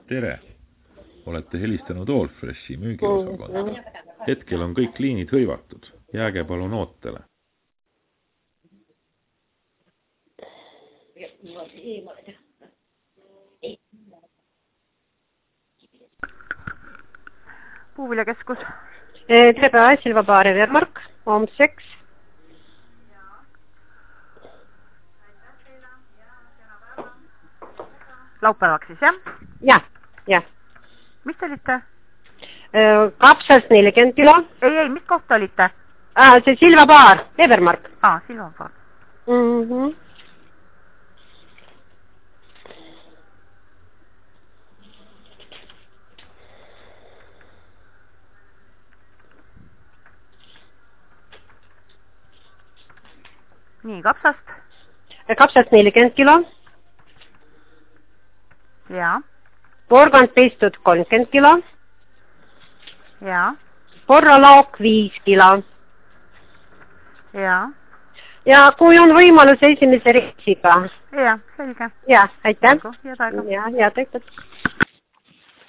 Tere! Olete helistanud Allfreshi müügiosakonda. Hetkel on kõik liinid hõivatud. Jääge palun ootele. Puuviljakeskus. Tere päeva, Silva Baar ja Vermark, homseks. Laupäevaks siis, jah? Jah. Mis te olite? Kapsast 40 kilo. Ei, mis kohta olite? See Silva Baar, Vermark. Silva Baar. Nii, kapsast? Kapsast 40 kilo. Jaa. Porgand pestud 30 kilo. Jaa. Porralauk 5 kilo. Jaa. Ja kui on võimalus esimese reisiga. Jaa, selge. Jah, aitäh. Ja taega. Ja, aitäh.